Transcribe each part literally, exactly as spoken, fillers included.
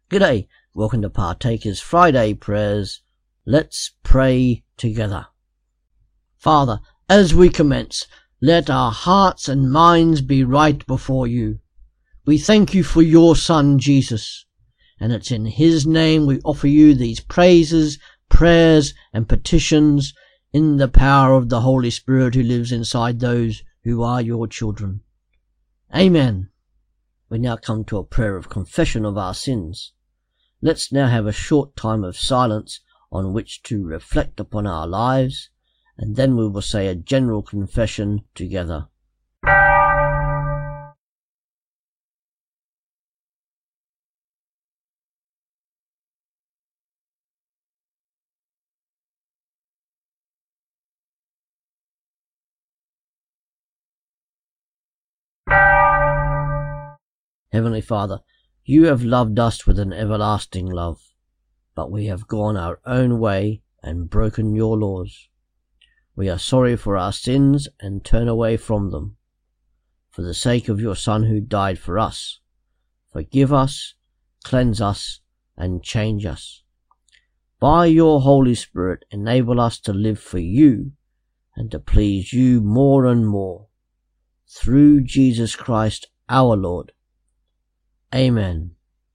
G'day, welcome to Partakers Friday Prayers. Let's pray together. Father, as we commence, let our hearts and minds be right before you. We thank you for your Son, Jesus, and it's in his name we offer you these praises, prayers, and petitions in the power of the Holy Spirit who lives inside those who are your children. Amen. We now come to a prayer of confession of our sins. Let's now have a short time of silence on which to reflect upon our lives, and then we will say a general confession together. Heavenly Father, you have loved us with an everlasting love, but we have gone our own way and broken your laws. We are sorry for our sins and turn away from them. For the sake of your Son who died for us, forgive us, cleanse us, and change us. By your Holy Spirit, enable us to live for you and to please you more and more. Through Jesus Christ our Lord. Amen.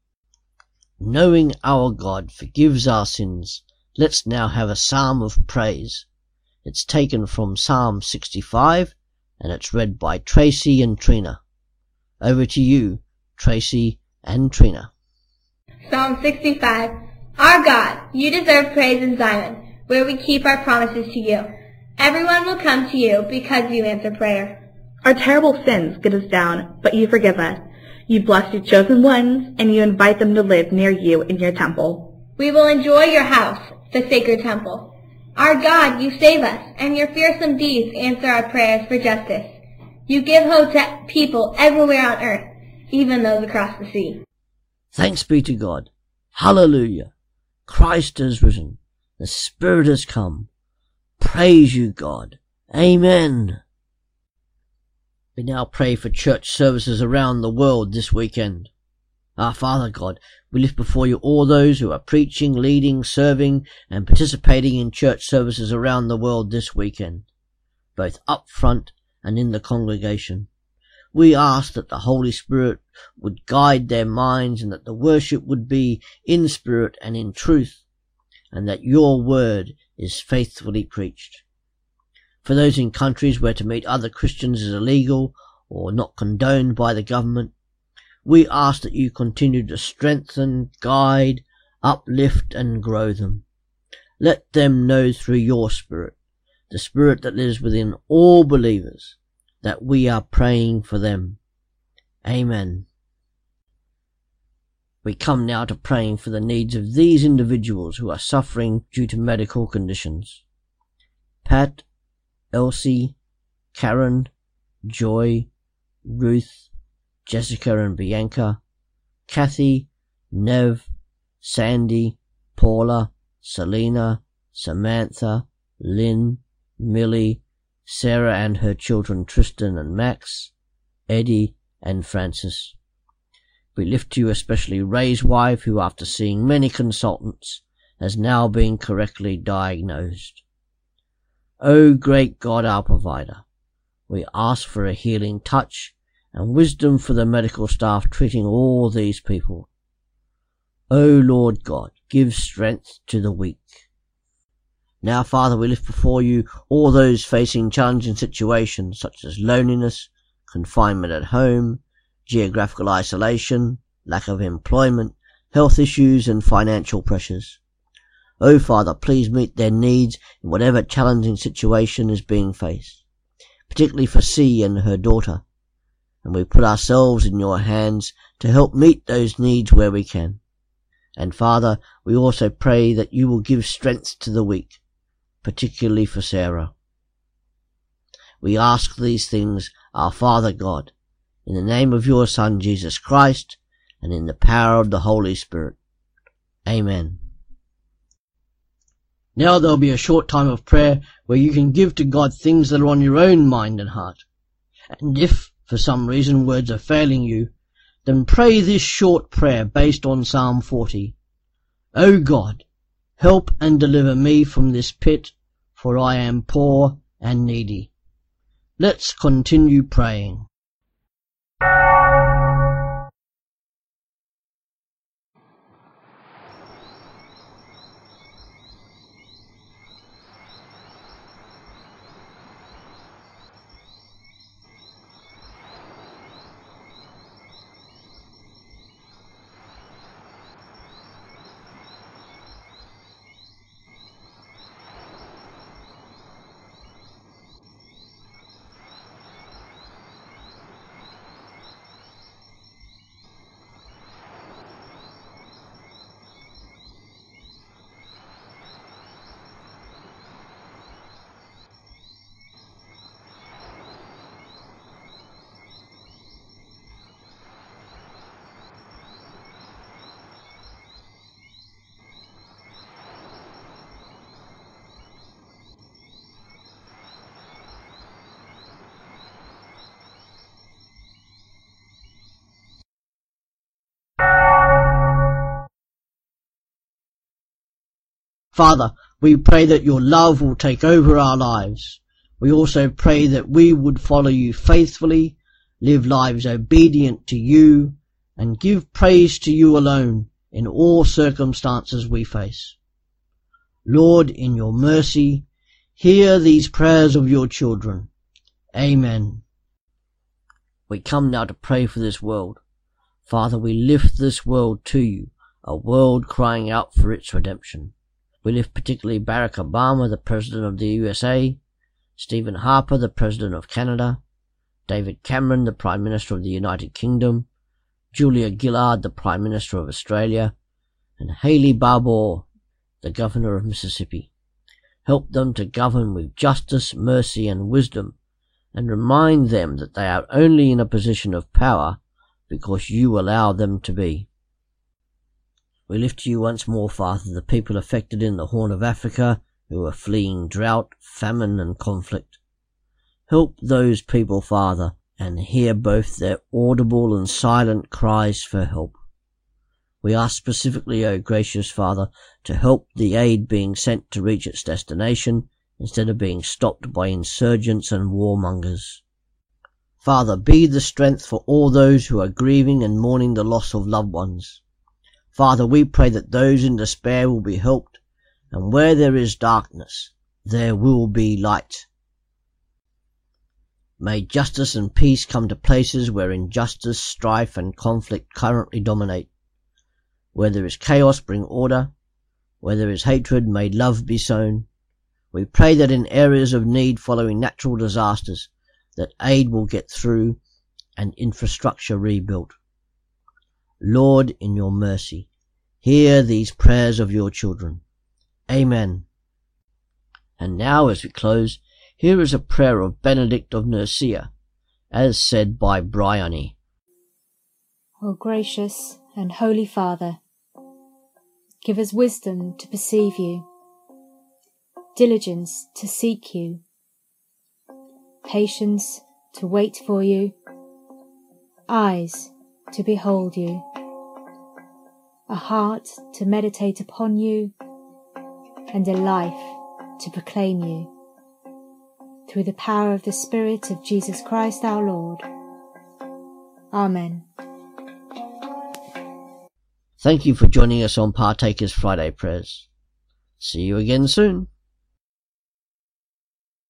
Knowing our God forgives our sins, let's now have a psalm of praise. It's taken from Psalm sixty-five, and it's read by Tracy and Trina. Over to you, Tracy and Trina. Psalm sixty-five. Our God, you deserve praise in Zion, where we keep our promises to you. Everyone will come to you because you answer prayer. Our terrible sins get us down, but you forgive us. You bless your chosen ones, and you invite them to live near you in your temple. We will enjoy your house, the sacred temple. Our God, you save us, and your fearsome deeds answer our prayers for justice. You give hope to people everywhere on earth, even those across the sea. Thanks be to God. Hallelujah. Christ has risen. The Spirit has come. Praise you, God. Amen. We now pray for church services around the world this weekend. Our Father God, we lift before you all those who are preaching, leading, serving, and participating in church services around the world this weekend, both up front and in the congregation. We ask that the Holy Spirit would guide their minds and that the worship would be in spirit and in truth, and that your word is faithfully preached. For those in countries where to meet other Christians is illegal or not condoned by the government, we ask that you continue to strengthen, guide, uplift and grow them. Let them know through your Spirit, the Spirit that lives within all believers, that we are praying for them. Amen. We come now to praying for the needs of these individuals who are suffering due to medical conditions. Pat, Elsie, Karen, Joy, Ruth, Jessica and Bianca, Kathy, Nev, Sandy, Paula, Selena, Samantha, Lynn, Millie, Sarah and her children Tristan and Max, Eddie and Francis. We lift to you especially Ray's wife, who after seeing many consultants has now been correctly diagnosed. O great God, our provider, we ask for a healing touch and wisdom for the medical staff treating all these people. O Lord God, give strength to the weak. Now, Father, we lift before you all those facing challenging situations such as loneliness, confinement at home, geographical isolation, lack of employment, health issues and financial pressures. O Father, please meet their needs in whatever challenging situation is being faced, particularly for C and her daughter, and we put ourselves in your hands to help meet those needs where we can. And Father, we also pray that you will give strength to the weak, particularly for Sarah. We ask these things, our Father God, in the name of your Son Jesus Christ, and in the power of the Holy Spirit. Amen. Now there'll be a short time of prayer where you can give to God things that are on your own mind and heart. And if, for some reason, words are failing you, Then pray this short prayer based on Psalm forty. O God, help and deliver me from this pit, for I am poor and needy. Let's continue praying. Father, we pray that your love will take over our lives. We also pray that we would follow you faithfully, live lives obedient to you, and give praise to you alone in all circumstances we face. Lord, in your mercy, hear these prayers of your children. Amen. We come now to pray for this world. Father, we lift this world to you, a world crying out for its redemption. We lift particularly Barack Obama, the President of the U S A, Stephen Harper, the President of Canada, David Cameron, the Prime Minister of the United Kingdom, Julia Gillard, the Prime Minister of Australia, and Haley Barbour, the Governor of Mississippi. Help them to govern with justice, mercy, and wisdom, and remind them that they are only in a position of power because you allow them to be. We lift to you once more, Father, the people affected in the Horn of Africa who are fleeing drought, famine, and conflict. Help those people, Father, and hear both their audible and silent cries for help. We ask specifically, O gracious Father, to help the aid being sent to reach its destination instead of being stopped by insurgents and warmongers. Father, be the strength for all those who are grieving and mourning the loss of loved ones. Father, we pray that those in despair will be helped, and where there is darkness, there will be light. May justice and peace come to places where injustice, strife, and conflict currently dominate. Where there is chaos, bring order. Where there is hatred, may love be sown. We pray that in areas of need following natural disasters, that aid will get through and infrastructure rebuilt. Lord, in your mercy, hear these prayers of your children. Amen. And now, as we close, here is a prayer of Benedict of Nursia, as said by Bryony. O gracious and holy Father, give us wisdom to perceive you, diligence to seek you, patience to wait for you, eyes to behold you, a heart to meditate upon you, and a life to proclaim you. Through the power of the Spirit of Jesus Christ our Lord. Amen. Thank you for joining us on Partakers Friday Prayers. See you again soon.